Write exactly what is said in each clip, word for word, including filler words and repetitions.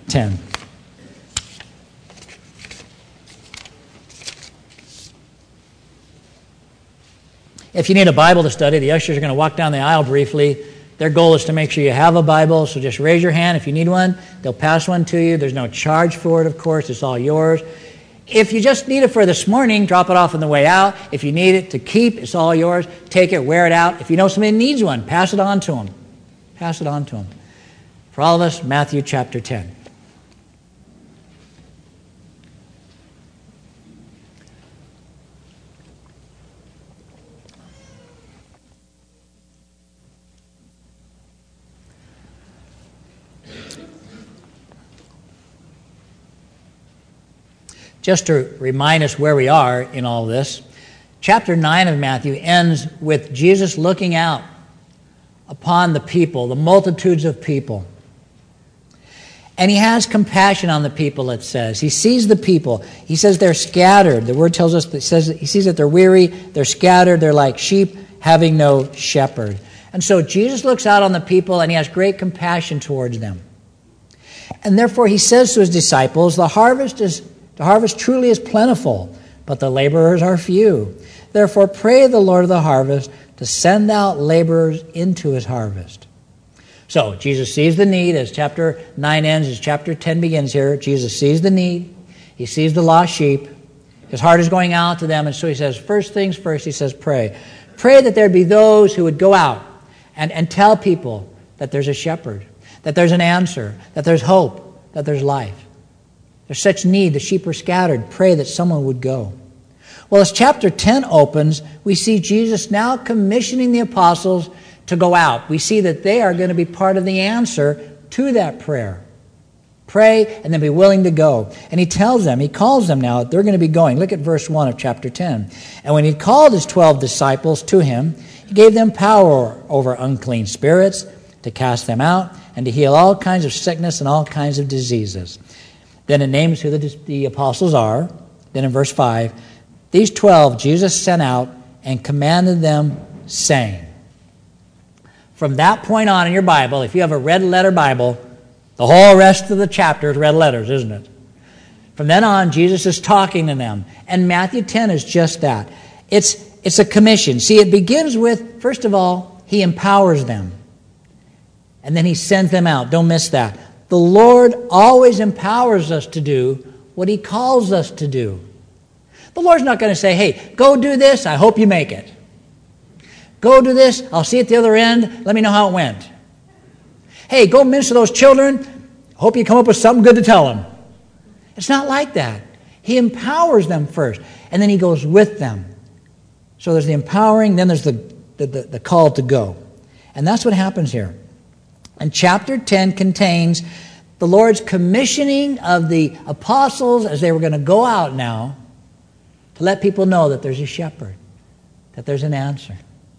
ten. If you need a Bible to study, the ushers are going to walk down the aisle briefly. Their goal is to make sure you have a Bible, so just raise your hand if you need one. They'll pass one to you. There's no charge for it, of course. It's all yours. If you just need it for this morning, drop it off on the way out. If you need it to keep, it's all yours. Take it, wear it out. If you know somebody needs one, pass it on to them. Pass it on to them. For all of us, Matthew chapter ten. Just to remind us where we are in all this, chapter nine of Matthew ends with Jesus looking out upon the people, the multitudes of people. And he has compassion on the people, it says. He sees the people. He says they're scattered. The word tells us, that says he sees that they're weary, they're scattered, they're like sheep having no shepherd. And so Jesus looks out on the people and he has great compassion towards them. And therefore he says to his disciples, the harvest is The harvest truly is plentiful, but the laborers are few. Therefore, pray the Lord of the harvest to send out laborers into his harvest. So, Jesus sees the need. As chapter nine ends, as chapter ten begins here, Jesus sees the need. He sees the lost sheep. His heart is going out to them, and so he says, first things first, he says, pray. Pray that there be those who would go out and, and tell people that there's a shepherd, that there's an answer, that there's hope, that there's life. There's such need. The sheep are scattered. Pray that someone would go. Well, as chapter ten opens, we see Jesus now commissioning the apostles to go out. We see that they are going to be part of the answer to that prayer. Pray and then be willing to go. And he tells them, he calls them now, they're going to be going. Look at verse one of chapter ten. And when he called his twelve disciples to him, he gave them power over unclean spirits to cast them out and to heal all kinds of sickness and all kinds of diseases. Then it names who the, the apostles are. Then in verse five, these twelve Jesus sent out and commanded them, saying. From that point on in your Bible, if you have a red letter Bible, the whole rest of the chapter is red letters, isn't it? From then on, Jesus is talking to them. And Matthew ten is just that. It's, it's a commission. See, it begins with, first of all, he empowers them. And then he sends them out. Don't miss that. The Lord always empowers us to do what he calls us to do. The Lord's not going to say, hey, go do this, I hope you make it. Go do this, I'll see you at the other end, let me know how it went. Hey, go minister to those children, hope you come up with something good to tell them. It's not like that. He empowers them first, and then he goes with them. So there's the empowering, then there's the, the, the, the call to go. And that's what happens here. And chapter ten contains the Lord's commissioning of the apostles as they were going to go out now to let people know that there's a shepherd, that there's an answer.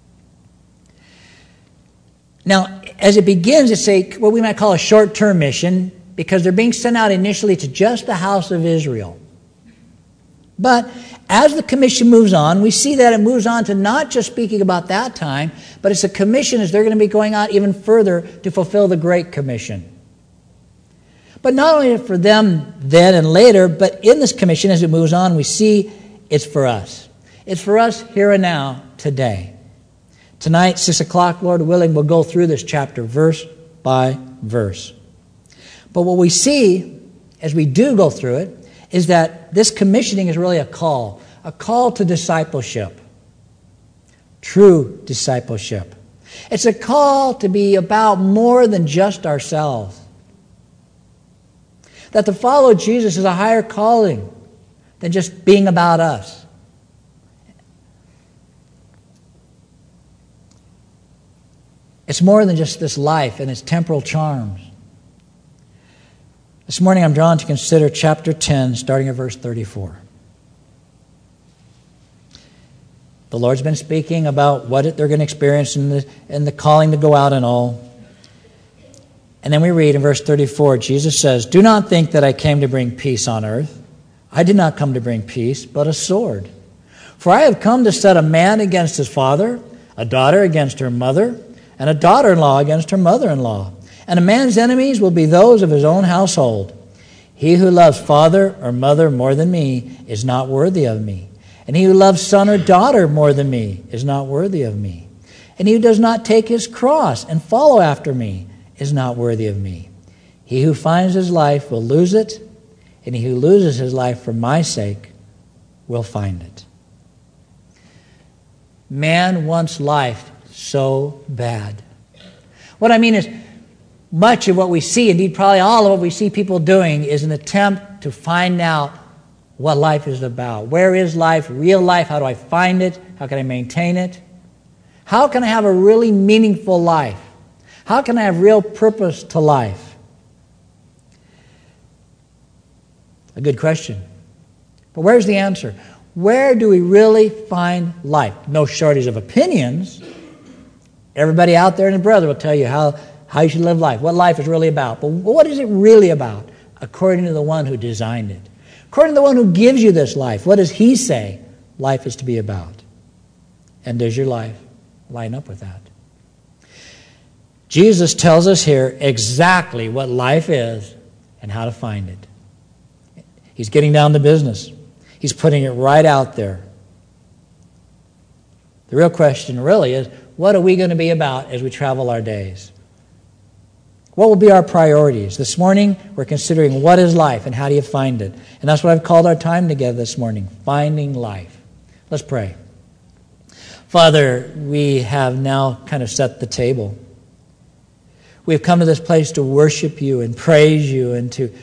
Now, as it begins, it's a, what we might call a short-term mission because they're being sent out initially to just the house of Israel. But as the commission moves on, we see that it moves on to not just speaking about that time, but it's a commission as they're going to be going out even further to fulfill the Great Commission. But not only for them then and later, but in this commission as it moves on, we see it's for us. It's for us here and now, today. Tonight, six o'clock, Lord willing, we'll go through this chapter verse by verse. But what we see as we do go through it is that this commissioning is really a call, a call to discipleship, true discipleship. It's a call to be about more than just ourselves. That to follow Jesus is a higher calling than just being about us. It's more than just this life and its temporal charms. This morning I'm drawn to consider chapter ten, starting at verse thirty-four. The Lord's been speaking about what they're going to experience and the, and the calling to go out and all. And then we read in verse thirty-four, Jesus says, "Do not think that I came to bring peace on earth. I did not come to bring peace, but a sword. For I have come to set a man against his father, a daughter against her mother, and a daughter-in-law against her mother-in-law. And a man's enemies will be those of his own household. He who loves father or mother more than me is not worthy of me. And he who loves son or daughter more than me is not worthy of me. And he who does not take his cross and follow after me is not worthy of me. He who finds his life will lose it, and he who loses his life for my sake will find it. Man wants life so bad. What I mean is, much of what we see, indeed probably all of what we see people doing, is an attempt to find out what life is about. Where is life? Real life? How do I find it? How can I maintain it? How can I have a really meaningful life? How can I have real purpose to life? A good question. But where's the answer? Where do we really find life? No shortage of opinions. Everybody out there and the brother will tell you how, how you should live life, what life is really about. But what is it really about according to the one who designed it? According to the one who gives you this life, what does he say life is to be about? And does your life line up with that? Jesus tells us here exactly what life is and how to find it. He's getting down to business. He's putting it right out there. The real question really is, what are we going to be about as we travel our days? What will be our priorities? This morning, we're considering what is life and how do you find it. And that's what I've called our time together this morning, finding life. Let's pray. Father, we have now kind of set the table. We've come to this place to worship you and praise you and to,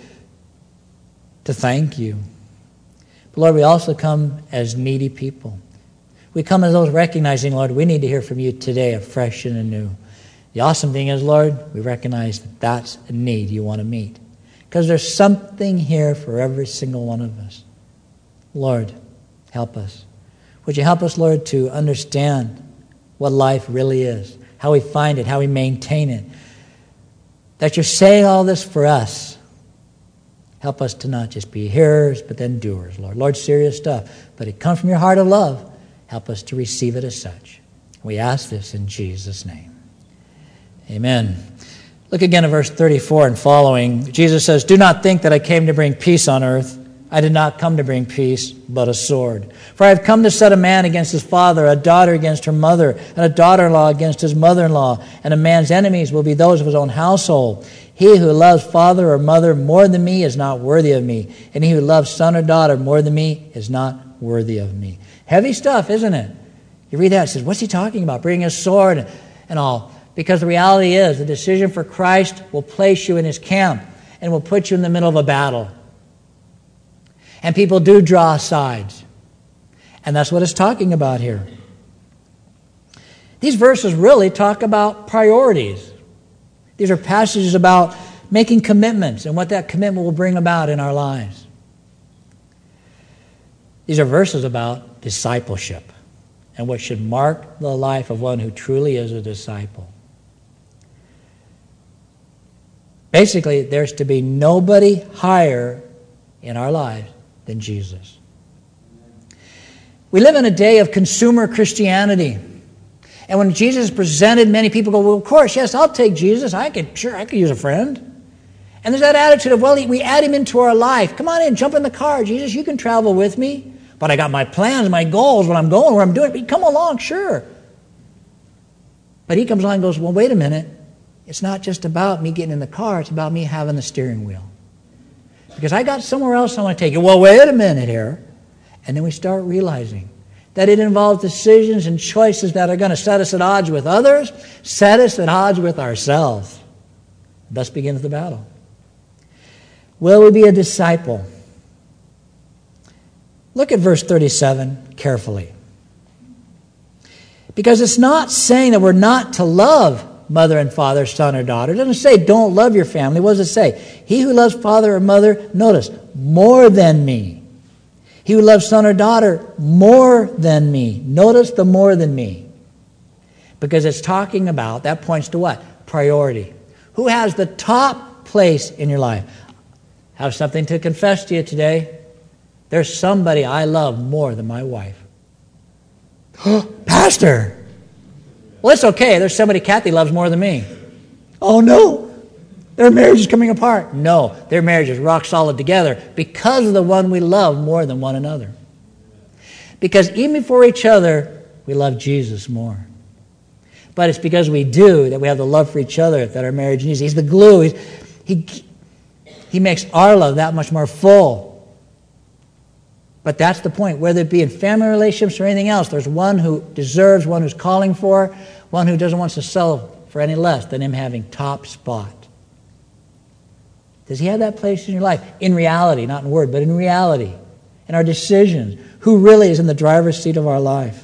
to thank you. But Lord, we also come as needy people. We come as those recognizing, Lord, we need to hear from you today afresh and anew. The awesome thing is, Lord, we recognize that that's a need you want to meet. Because there's something here for every single one of us. Lord, help us. Would you help us, Lord, to understand what life really is, how we find it, how we maintain it. That you're saying all this for us. Help us to not just be hearers, but then doers, Lord. Lord, serious stuff. But it comes from your heart of love. Help us to receive it as such. We ask this in Jesus' name. Amen. Look again at verse thirty-four and following. Jesus says, "Do not think that I came to bring peace on earth. I did not come to bring peace, but a sword. For I have come to set a man against his father, a daughter against her mother, and a daughter-in-law against his mother-in-law. And a man's enemies will be those of his own household. He who loves father or mother more than me is not worthy of me. And he who loves son or daughter more than me is not worthy of me." Heavy stuff, isn't it? You read that, it says, what's he talking about? Bringing a sword and all. Because the reality is, the decision for Christ will place you in his camp and will put you in the middle of a battle. And people do draw sides. And that's what it's talking about here. These verses really talk about priorities. These are passages about making commitments and what that commitment will bring about in our lives. These are verses about discipleship and what should mark the life of one who truly is a disciple. Basically, there's to be nobody higher in our lives than Jesus. We live in a day of consumer Christianity. And when Jesus is presented, many people go, well, of course, yes, I'll take Jesus. I could, sure, I could use a friend. And there's that attitude of, well, we add him into our life. Come on in, jump in the car. Jesus, you can travel with me. But I got my plans, my goals, what I'm going, where I'm doing. But come along, sure. But he comes along and goes, well, wait a minute. It's not just about me getting in the car. It's about me having the steering wheel. Because I got somewhere else I want to take you. Well, wait a minute here. And then we start realizing that it involves decisions and choices that are going to set us at odds with others, set us at odds with ourselves. Thus begins the battle. Will we be a disciple? Look at verse thirty-seven carefully. Because it's not saying that we're not to love mother and father, son or daughter. It doesn't say don't love your family. What does it say? He who loves father or mother, notice, more than me. He who loves son or daughter more than me. Notice the more than me. Because it's talking about, that points to what? Priority. Who has the top place in your life? I have something to confess to you today. There's somebody I love more than my wife. Pastor! Well, it's okay. There's somebody Kathy loves more than me. Oh, no. Their marriage is coming apart. No, their marriage is rock solid together because of the one we love more than one another. Because even for each other, we love Jesus more. But it's because we do that we have the love for each other that our marriage needs. He's the glue. He's, he, he makes our love that much more full. But that's the point. Whether it be in family relationships or anything else, there's one who deserves, one who's calling for, one who doesn't want to sell for any less than him having top spot. Does he have that place in your life? In reality, not in word, but in reality. In our decisions. Who really is in the driver's seat of our life?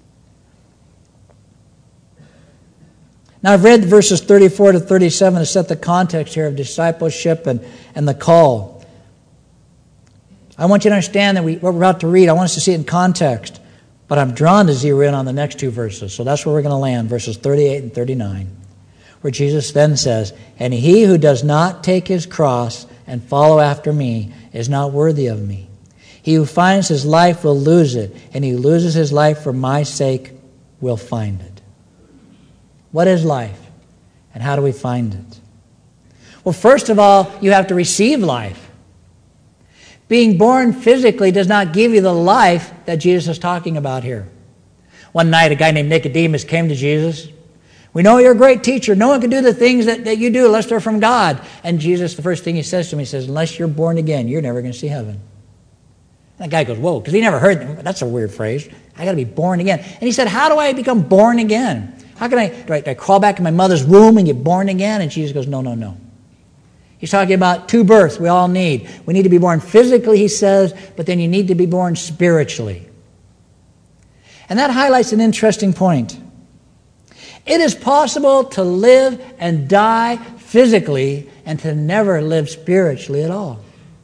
Now I've read verses thirty-four to thirty-seven to set the context here of discipleship and, and the call. I want you to understand that we, what we're about to read, I want us to see it in context. But I'm drawn to zero in on the next two verses. So that's where we're going to land, verses thirty-eight and thirty-nine. Where Jesus then says, "And he who does not take his cross and follow after me is not worthy of me. He who finds his life will lose it, and he who loses his life for my sake will find it." What is life? And how do we find it? Well, first of all, you have to receive life. Being born physically does not give you the life that Jesus is talking about here. One night, a guy named Nicodemus came to Jesus. "We know you're a great teacher. No one can do the things that, that you do unless they're from God." And Jesus, the first thing he says to him, he says, "Unless you're born again, you're never going to see heaven." And that guy goes, "Whoa," because he never heard that. That's a weird phrase. I got to be born again. And he said, "How do I become born again? How can I, do I, do I crawl back in my mother's womb and get born again?" And Jesus goes, no, no, no. He's talking about two births we all need. We need to be born physically, he says, but then you need to be born spiritually. And that highlights an interesting point. It is possible to live and die physically and to never live spiritually at all.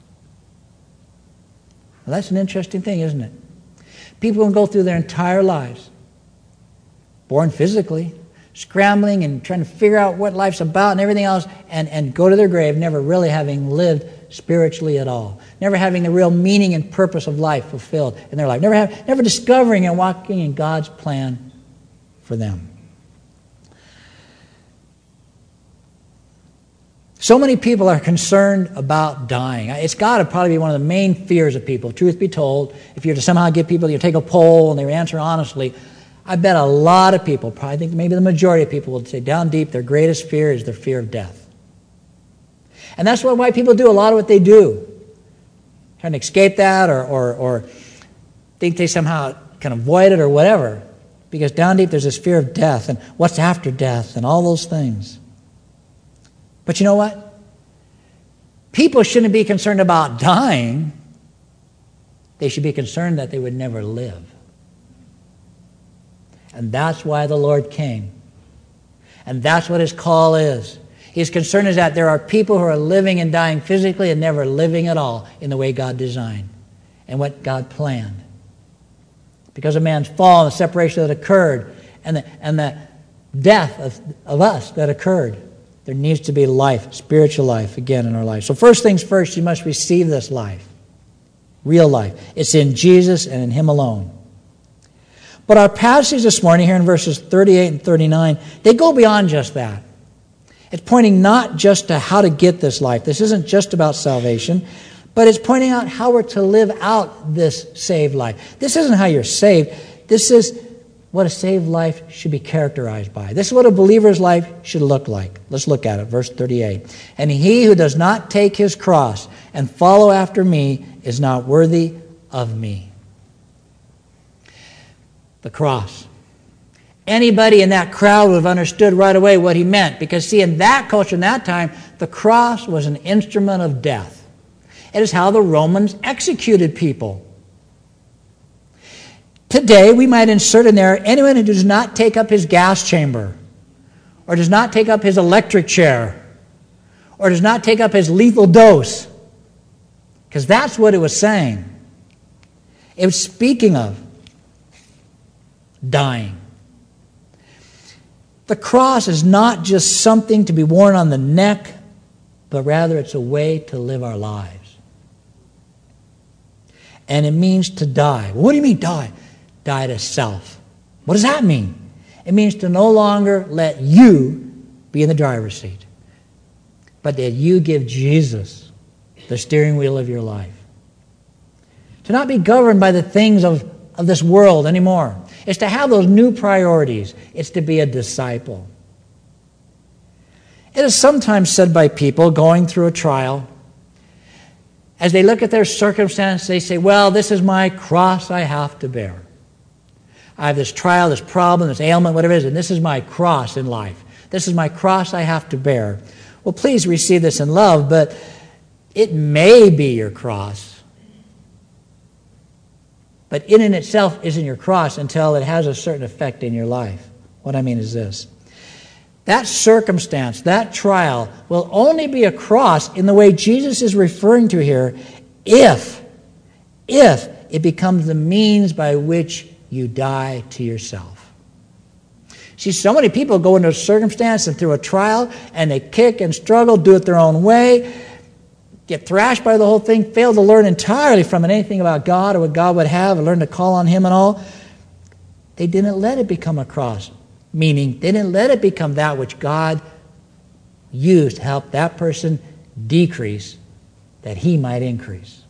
Well, that's an interesting thing, isn't it? People can go through their entire lives, born physically, scrambling and trying to figure out what life's about and everything else, and, and go to their grave never really having lived spiritually at all, never having the real meaning and purpose of life fulfilled in their life, never, have, never discovering and walking in God's plan for them. So many people are concerned about dying. It's got to probably be one of the main fears of people. Truth be told, if you were to somehow get people, you take a poll and they answer honestly, I bet a lot of people, probably think maybe the majority of people would say down deep their greatest fear is their fear of death. And that's why people do a lot of what they do. Trying to escape that or, or, or think they somehow can avoid it or whatever. Because down deep there's this fear of death and what's after death and all those things. But you know what? People shouldn't be concerned about dying. They should be concerned that they would never live. And that's why the Lord came. And that's what his call is. His concern is that there are people who are living and dying physically and never living at all in the way God designed and what God planned. Because of man's fall and the separation that occurred and the, and the death of, of us that occurred, there needs to be life, spiritual life, again in our life. So first things first, you must receive this life. Real life. It's in Jesus and in him alone. But our passage this morning here in verses thirty-eight and thirty-nine, they go beyond just that. It's pointing not just to how to get this life. This isn't just about salvation, but it's pointing out how we're to live out this saved life. This isn't how you're saved. This is what a saved life should be characterized by. This is what a believer's life should look like. Let's look at it, verse thirty-eight. "And he who does not take his cross and follow after me is not worthy of me." The cross. Anybody in that crowd would have understood right away what he meant. Because, see, in that culture, in that time, the cross was an instrument of death. It is how the Romans executed people. Today, we might insert in there anyone who does not take up his gas chamber, or does not take up his electric chair, or does not take up his lethal dose. Because that's what it was saying. It was speaking of dying. The cross is not just something to be worn on the neck, but rather it's a way to live our lives. And it means to die. Well, what do you mean die? Die to self. What does that mean? It means to no longer let you be in the driver's seat. but that you give Jesus the steering wheel of your life. To not be governed by the things of, of this world anymore. It's to have those new priorities. It's to be a disciple. It is sometimes said by people going through a trial, as they look at their circumstance, they say, well, this is my cross I have to bear. I have this trial, this problem, this ailment, whatever it is, and this is my cross in life. This is my cross I have to bear. Well, please receive this in love, but it may be your cross. But in and itself isn't your cross until it has a certain effect in your life. What I mean is this. That circumstance, that trial, will only be a cross in the way Jesus is referring to here if, if it becomes the means by which you die to yourself. See, so many people go into a circumstance and through a trial, and they kick and struggle, do it their own way, get thrashed by the whole thing, fail to learn entirely from it anything about God or what God would have, and learn to call on Him and all. They didn't let it become a cross. Meaning, they didn't let it become that which God used to help that person decrease, that He might increase.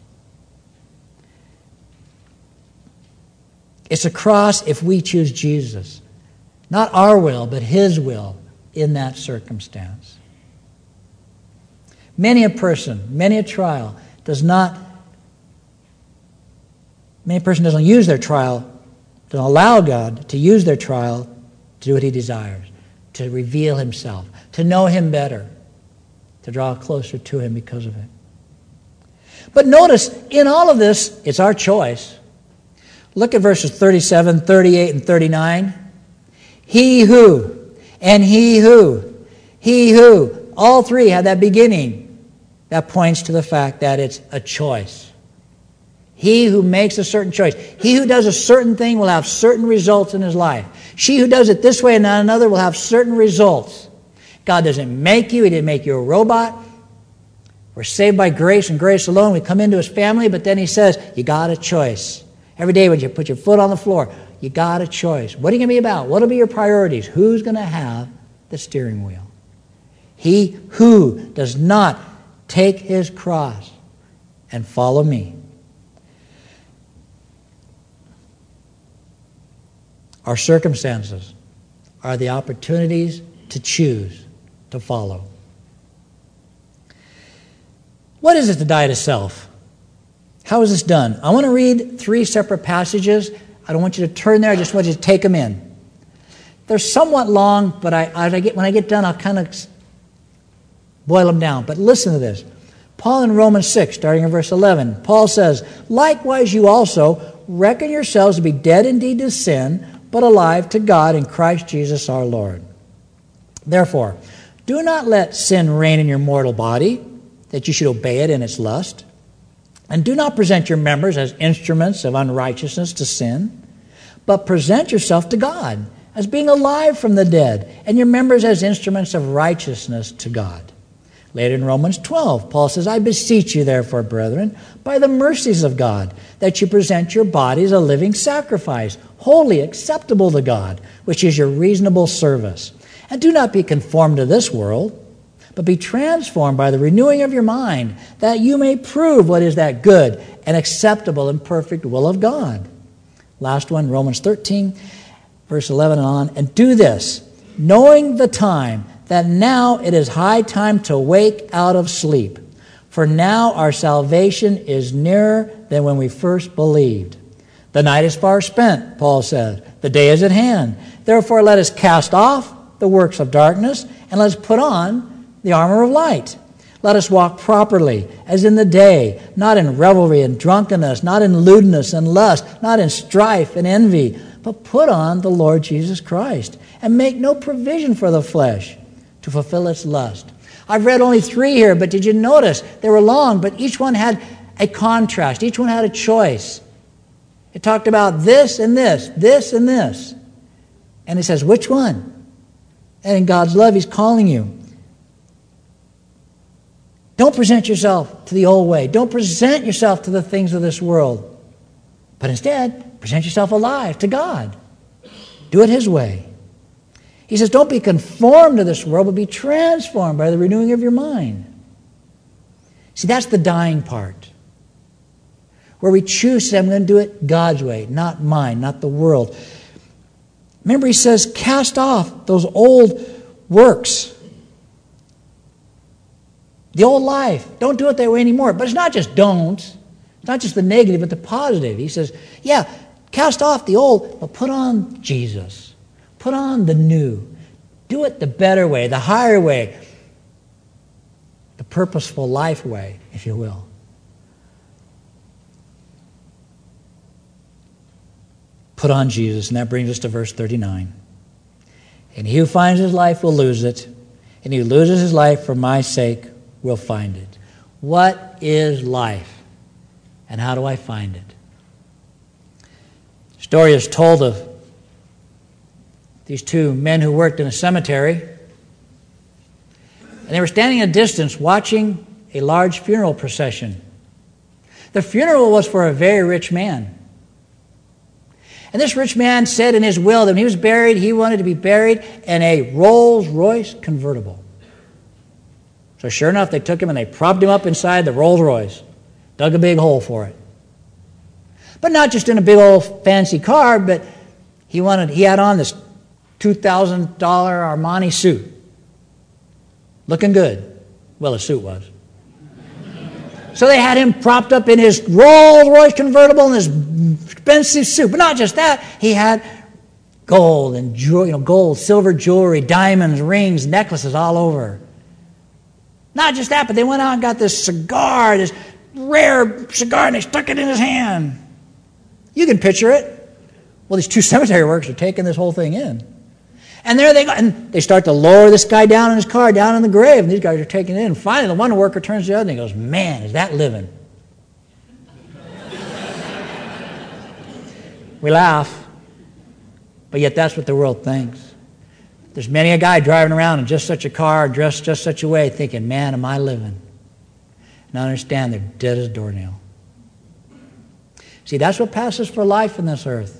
It's a cross if we choose Jesus. Not our will, but His will in that circumstance. Many a person, many a trial does not, many a person doesn't use their trial, doesn't allow God to use their trial to do what He desires, to reveal Himself, to know Him better, to draw closer to Him because of it. But notice, in all of this, it's our choice. Look at verses thirty-seven, thirty-eight, and thirty-nine. He who, and he who, he who, all three have that beginning. That points to the fact that it's a choice. He who makes a certain choice. He who does a certain thing will have certain results in his life. She who does it this way and not another will have certain results. God doesn't make you. He didn't make you a robot. We're saved by grace and grace alone. We come into His family, but then He says, you got a choice. Every day when you put your foot on the floor, you got a choice. What are you going to be about? What will be your priorities? Who's going to have the steering wheel? He who does not take his cross and follow me. Our circumstances are the opportunities to choose to follow. What is it to die to self? How is this done? I want to read three separate passages. I don't want you to turn there. I just want you to take them in. They're somewhat long, but I, as I get, when I get done, I'll kind of boil them down. But listen to this. Paul in Romans six, starting in verse eleven, Paul says, likewise you also reckon yourselves to be dead indeed to sin, but alive to God in Christ Jesus our Lord. Therefore, do not let sin reign in your mortal body, that you should obey it in its lust. And do not present your members as instruments of unrighteousness to sin, but present yourself to God as being alive from the dead, and your members as instruments of righteousness to God. Later in Romans twelve, Paul says, I beseech you therefore, brethren, by the mercies of God, that you present your bodies a living sacrifice, wholly acceptable to God, which is your reasonable service. And do not be conformed to this world, but be transformed by the renewing of your mind, that you may prove what is that good and acceptable and perfect will of God. Last one, Romans thirteen, verse eleven and on. And do this, knowing the time, that now it is high time to wake out of sleep. For now our salvation is nearer than when we first believed. The night is far spent, Paul said. The day is at hand. Therefore let us cast off the works of darkness, and let us put on the armor of light. Let us walk properly, as in the day, not in revelry and drunkenness, not in lewdness and lust, not in strife and envy, but put on the Lord Jesus Christ, and make no provision for the flesh to fulfill its lust. I've read only three here, but did you notice? They were long, but each one had a contrast. Each one had a choice. It talked about this and this, this and this. And it says, which one? And in God's love, He's calling you. Don't present yourself to the old way. Don't present yourself to the things of this world. But instead, present yourself alive to God. Do it His way. He says, don't be conformed to this world, but be transformed by the renewing of your mind. See, that's the dying part. Where we choose to say, I'm going to do it God's way, not mine, not the world. Remember, he says, cast off those old works. The old life. Don't do it that way anymore. But it's not just don't. It's not just the negative, but the positive. He says, yeah, cast off the old, but put on Jesus. Put on the new. Do it the better way, the higher way, the purposeful life way, if you will. Put on Jesus, and that brings us to verse thirty-nine. And he who finds his life will lose it, and he who loses his life for my sake will find it. What is life, and how do I find it? The story is told of these two men who worked in a cemetery, and they were standing at a distance watching a large funeral procession. The funeral was for a very rich man. And this rich man said in his will that when he was buried, he wanted to be buried in a Rolls-Royce convertible. So sure enough, they took him and they propped him up inside the Rolls-Royce, dug a big hole for it. But not just in a big old fancy car, but he wanted he had on this two thousand dollars Armani suit. Looking good. Well, his suit was. So they had him propped up in his Rolls-Royce convertible in his expensive suit. But not just that. He had gold and jewelry, you know, gold, silver jewelry, diamonds, rings, necklaces all over. Not just that, but they went out and got this cigar, this rare cigar, and they stuck it in his hand. You can picture it. Well, these two cemetery workers are taking this whole thing in. And there they go. And they start to lower this guy down in his car, down in the grave. And these guys are taking it in. And finally, the one worker turns to the other and he goes, man, is that living? We laugh. But yet that's what the world thinks. There's many a guy driving around in just such a car, dressed just such a way, thinking, man, am I living? And I understand they're dead as a doornail. See, that's what passes for life in this earth.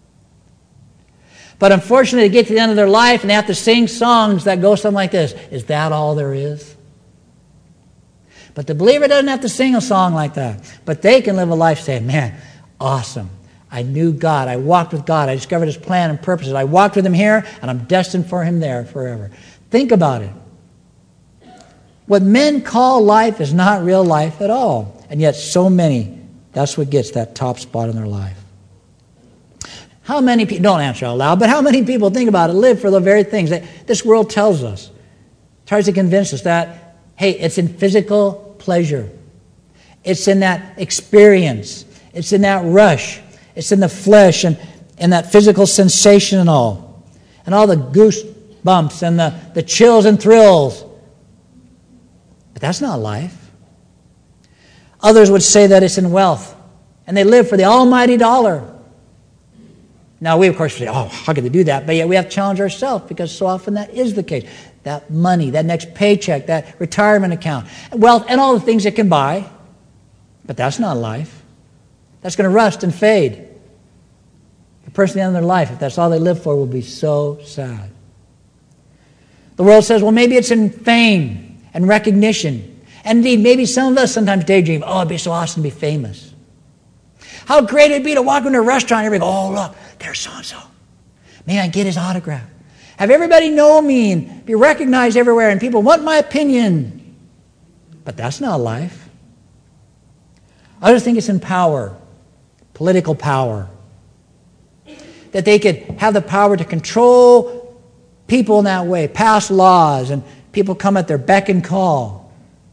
But unfortunately, they get to the end of their life and they have to sing songs that go something like this. Is that all there is? But the believer doesn't have to sing a song like that. But they can live a life saying, man, awesome. I knew God. I walked with God. I discovered His plan and purposes. I walked with Him here, and I'm destined for Him there forever. Think about it. What men call life is not real life at all. And yet so many, that's what gets that top spot in their life. How many people, don't answer out loud, but how many people, think about it, live for the very things that this world tells us, tries to convince us that, hey, it's in physical pleasure. It's in that experience. It's in that rush. It's in the flesh and, and that physical sensation and all. And all the goosebumps and the, the chills and thrills. But that's not life. Others would say that it's in wealth. And they live for the almighty dollar. Now, we, of course, say, oh, how could they do that? But yet we have to challenge ourselves because so often that is the case. That money, that next paycheck, that retirement account, wealth, and all the things it can buy. But that's not life. That's going to rust and fade. The person at the end of their life, if that's all they live for, will be so sad. The world says, well, maybe it's in fame and recognition. And indeed, maybe some of us sometimes daydream, oh, it'd be so awesome to be famous. How great it'd be to walk into a restaurant and everybody go, oh, look, there's so-and-so. May I get his autograph? Have everybody know me and be recognized everywhere and people want my opinion. But that's not life. Others think it's in power, political power. That they could have the power to control people in that way, pass laws, and people come at their beck and call.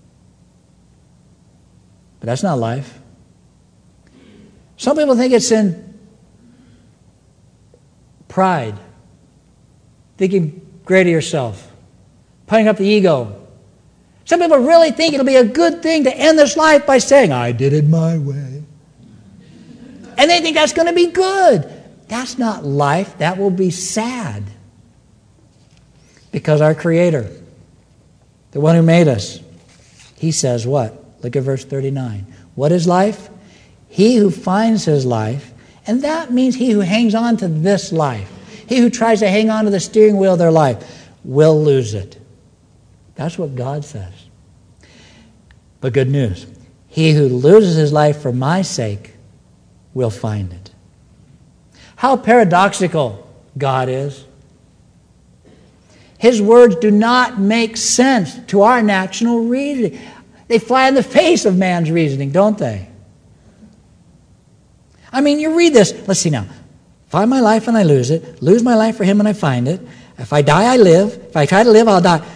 But that's not life. Some people think it's in pride, thinking great of yourself, putting up the ego. Some people really think it'll be a good thing to end this life by saying, I did it my way. And they think that's going to be good. That's not life. That will be sad. Because our Creator, the one who made us, He says what? Look at verse thirty-nine. What is life? He who finds his life, and that means he who hangs on to this life, he who tries to hang on to the steering wheel of their life, will lose it. That's what God says. But good news, he who loses his life for my sake will find it. How paradoxical God is. His words do not make sense to our natural reasoning. They fly in the face of man's reasoning, don't they? I mean, you read this. Let's see now. Find my life and I lose it. Lose my life for him and I find it. If I die, I live. If I try to live, I'll die.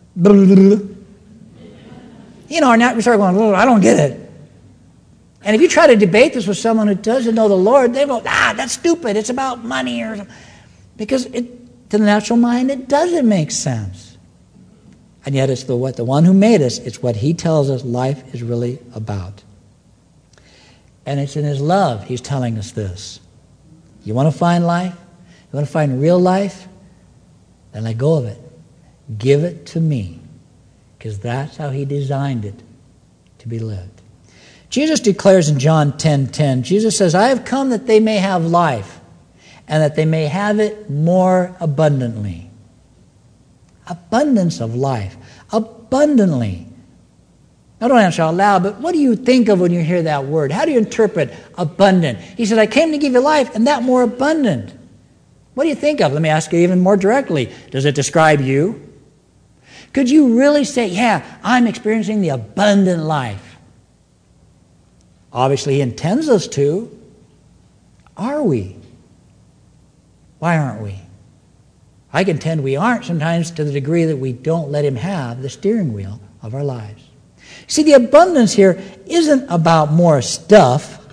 You know, and we start going, oh, I don't get it. And if you try to debate this with someone who doesn't know the Lord, they go, ah, that's stupid. It's about money or something. Because it, to the natural mind, it doesn't make sense. And yet it's the what the one who made us, it's what he tells us life is really about. And it's in his love he's telling us this. You want to find life? You want to find real life? Then let go of it. Give it to me. Because that's how he designed it to be lived. Jesus declares in John ten ten, Jesus says, I have come that they may have life, and that they may have it more abundantly. Abundance of life. Abundantly. I don't answer out loud, but what do you think of when you hear that word? How do you interpret abundant? He said, I came to give you life, and that more abundant. What do you think of? Let me ask you even more directly. Does it describe you? Could you really say, yeah, I'm experiencing the abundant life? Obviously, he intends us to. Are we? Why aren't we? I contend we aren't sometimes to the degree that we don't let him have the steering wheel of our lives. See, the abundance here isn't about more stuff.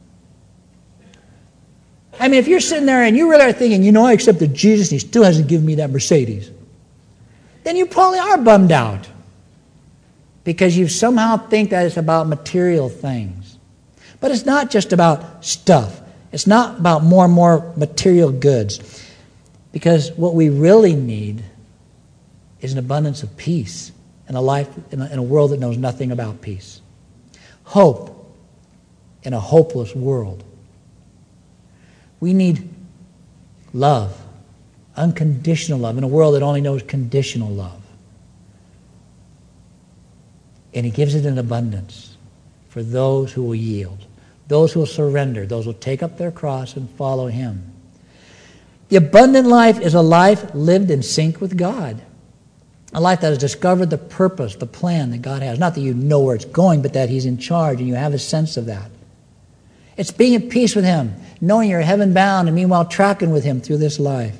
I mean, if you're sitting there and you really are thinking, you know, I accepted Jesus and he still hasn't given me that Mercedes, then you probably are bummed out because you somehow think that it's about material things. But it's not just about stuff. It's not about more and more material goods. Because what we really need is an abundance of peace in a life, in a, in a world that knows nothing about peace. Hope in a hopeless world. We need love. Unconditional love in a world that only knows conditional love. And he gives it in abundance for those who will yield, those who will surrender, those who will take up their cross and follow him. The abundant life is a life lived in sync with God. A life that has discovered the purpose, the plan that God has. Not that you know where it's going, but that he's in charge and you have a sense of that. It's being at peace with him, knowing you're heaven bound and meanwhile tracking with him through this life.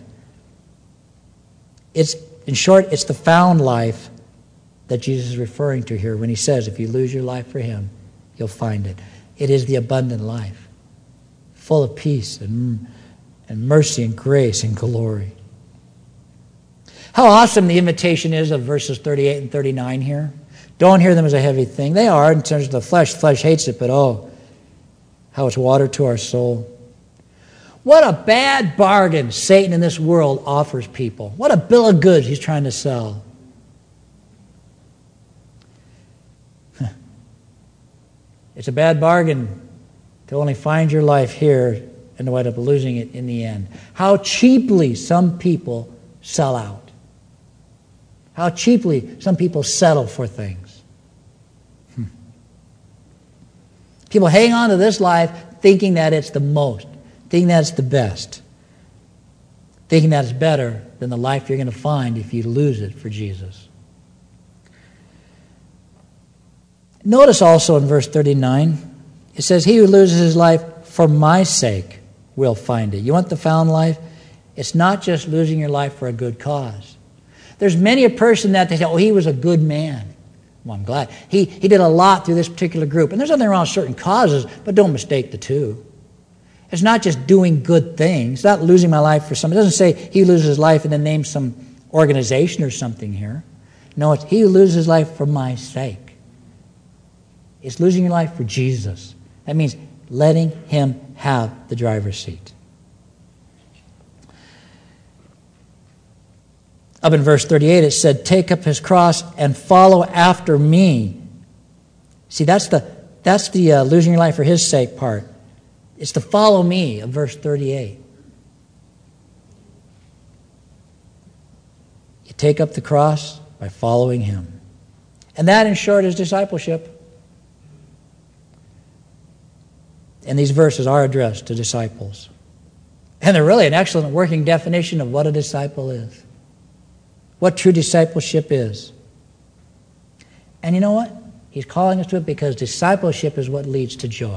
It's, in short, it's the found life that Jesus is referring to here when he says, if you lose your life for him, you'll find it. It is the abundant life, full of peace and, and mercy and grace and glory. How awesome the invitation is of verses thirty-eight and thirty-nine here. Don't hear them as a heavy thing. They are in terms of the flesh. Flesh hates it, but oh, how it's water to our soul. What a bad bargain Satan in this world offers people. What a bill of goods he's trying to sell. It's a bad bargain to only find your life here and to wind up losing it in the end. How cheaply some people sell out. How cheaply some people settle for things. Hmm. People hang on to this life thinking that it's the most. Thinking that's the best. Thinking that's better than the life you're going to find if you lose it for Jesus. Notice also in verse thirty-nine, it says, he who loses his life for my sake will find it. You want the found life? It's not just losing your life for a good cause. There's many a person that they say, oh, he was a good man. Well, I'm glad. He, he did a lot through this particular group. And there's nothing wrong with certain causes, but don't mistake the two. It's not just doing good things. It's not losing my life for something. It doesn't say he loses his life and then names some organization or something here. No, it's he who loses his life for my sake. It's losing your life for Jesus. That means letting him have the driver's seat. Up in verse thirty-eight, it said, take up his cross and follow after me. See, that's the, that's the uh, losing your life for his sake part. It's the follow me of verse thirty-eight. You take up the cross by following him. And that, in short, is discipleship. And these verses are addressed to disciples. And they're really an excellent working definition of what a disciple is, what true discipleship is. And you know what? He's calling us to it because discipleship is what leads to joy.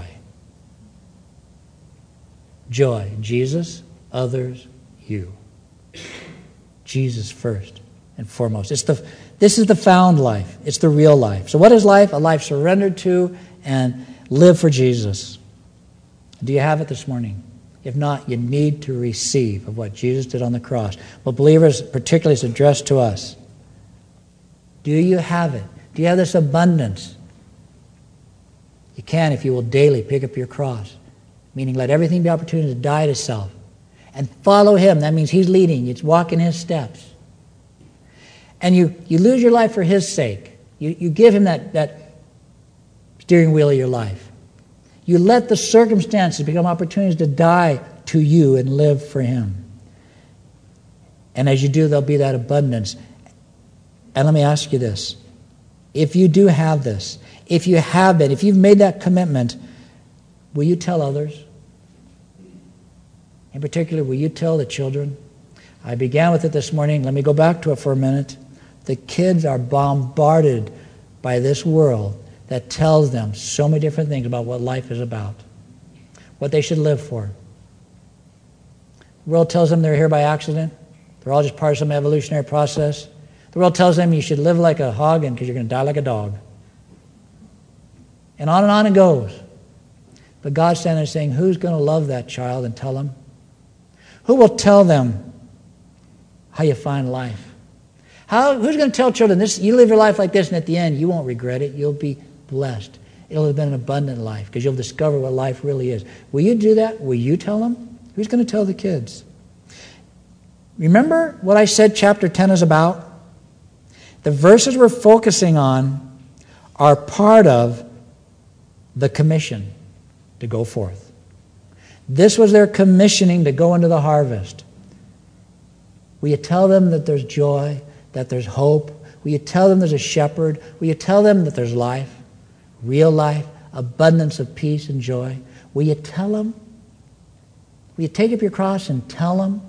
Joy. Jesus, others, you. Jesus first and foremost. It's the, this is the found life. It's the real life. So what is life? A life surrendered to and live for Jesus. Do you have it this morning? If not, you need to receive of what Jesus did on the cross. Well, believers, particularly, is addressed to us. Do you have it? Do you have this abundance? You can if you will daily pick up your cross, meaning let everything be opportunity to die to self and follow Him. That means He's leading you. It's walking His steps. And you, you lose your life for His sake. You, you give Him that, that steering wheel of your life. You let the circumstances become opportunities to die to you and live for Him. And as you do, there'll be that abundance. And let me ask you this. If you do have this, if you have been, if you've made that commitment, will you tell others? In particular, will you tell the children? I began with it this morning. Let me go back to it for a minute. The kids are bombarded by this world that tells them so many different things about what life is about, what they should live for. The world tells them they're here by accident. They're all just part of some evolutionary process. The world tells them you should live like a hog and because you're going to die like a dog. And on and on it goes. But God's standing there saying, who's going to love that child and tell them? Who will tell them how you find life? How, who's going to tell children, this? You live your life like this, and at the end, you won't regret it. You'll be blessed. It'll have been an abundant life because you'll discover what life really is. Will you do that? Will you tell them? Who's going to tell the kids? Remember what I said chapter ten is about? The verses we're focusing on are part of the commission to go forth. This was their commissioning to go into the harvest. Will you tell them that there's joy, that there's hope? Will you tell them there's a shepherd? Will you tell them that there's life, real life, abundance of peace and joy? Will you tell them? Will you take up your cross and tell them?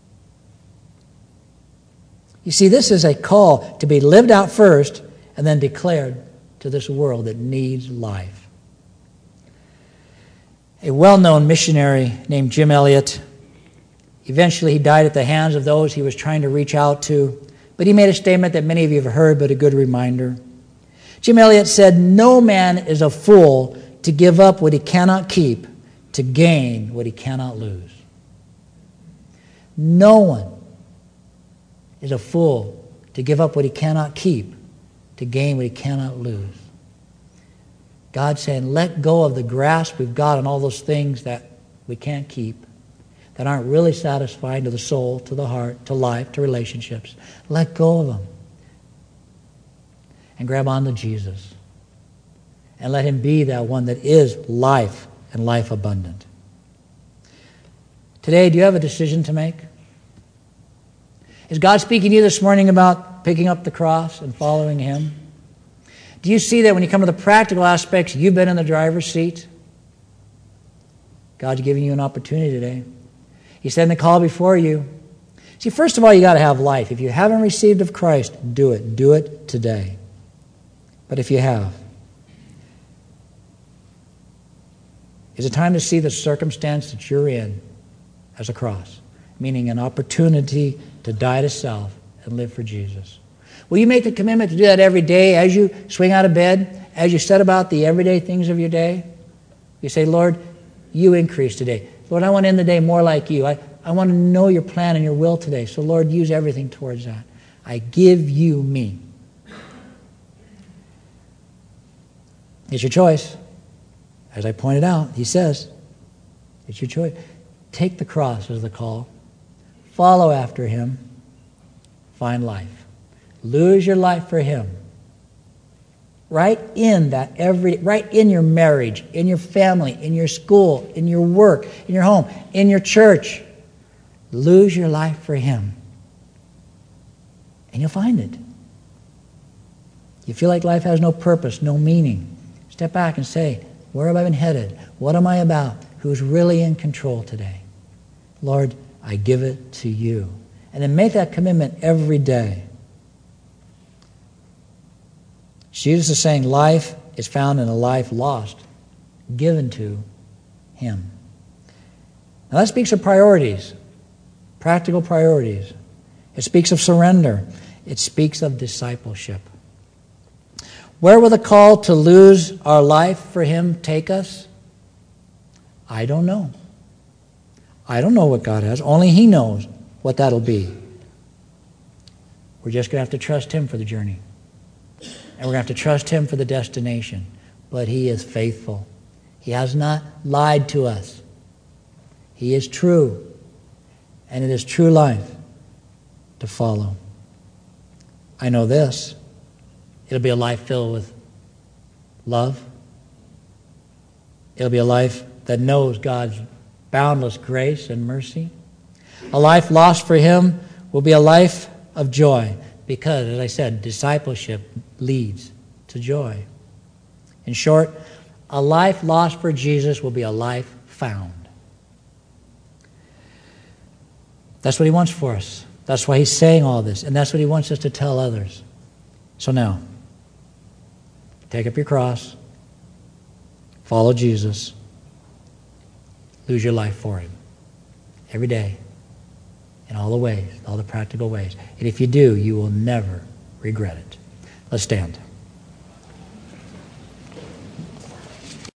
You see, this is a call to be lived out first and then declared to this world that needs life. A well-known missionary named Jim Elliot, eventually he died at the hands of those he was trying to reach out to, but he made a statement that many of you have heard, but a good reminder. Jim Elliot said, "No man is a fool to give up what he cannot keep to gain what he cannot lose." No one is a fool to give up what he cannot keep to gain what he cannot lose. God's saying, let go of the grasp we've got on all those things that we can't keep, that aren't really satisfying to the soul, to the heart, to life, to relationships. Let go of them. And grab on to Jesus. And let Him be that one that is life and life abundant. Today, do you have a decision to make? Is God speaking to you this morning about picking up the cross and following Him? Do you see that when you come to the practical aspects, you've been in the driver's seat? God's giving you an opportunity today. He's setting the call before you. See, first of all, you got to have life. If you haven't received of Christ, do it. Do it today. But if you have, is it time to see the circumstance that you're in as a cross? Meaning an opportunity to die to self and live for Jesus. Will you make the commitment to do that every day as you swing out of bed, as you set about the everyday things of your day? You say, Lord, you increase today. Lord, I want to end the day more like you. I, I want to know your plan and your will today. So, Lord, use everything towards that. I give you me. It's your choice. As I pointed out, He says, it's your choice. Take the cross as the call. Follow after Him. Find life. Lose your life for Him. Right in that every, right in your marriage, in your family, in your school, in your work, in your home, in your church. Lose your life for Him. And you'll find it. You feel like life has no purpose, no meaning. Step back and say, Where have I been headed? What am I about? Who's really in control today? Lord, I give it to you. And then make that commitment every day. Jesus is saying life is found in a life lost, given to him. Now that speaks of priorities, practical priorities. It speaks of surrender. It speaks of discipleship. Where will the call to lose our life for him take us? I don't know. I don't know what God has. Only he knows what that'll be. We're just going to have to trust him for the journey. And we're going to have to trust him for the destination. But he is faithful. He has not lied to us. He is true. And it is true life to follow. I know this. It'll be a life filled with love. It'll be a life that knows God's boundless grace and mercy. A life lost for him will be a life of joy because, as I said, discipleship leads to joy. In short, a life lost for Jesus will be a life found. That's what he wants for us. That's why he's saying all this, and that's what he wants us to tell others. So now, take up your cross, follow Jesus, lose your life for him every day, in all the ways, all the practical ways. And if you do, you will never regret it. Let's stand.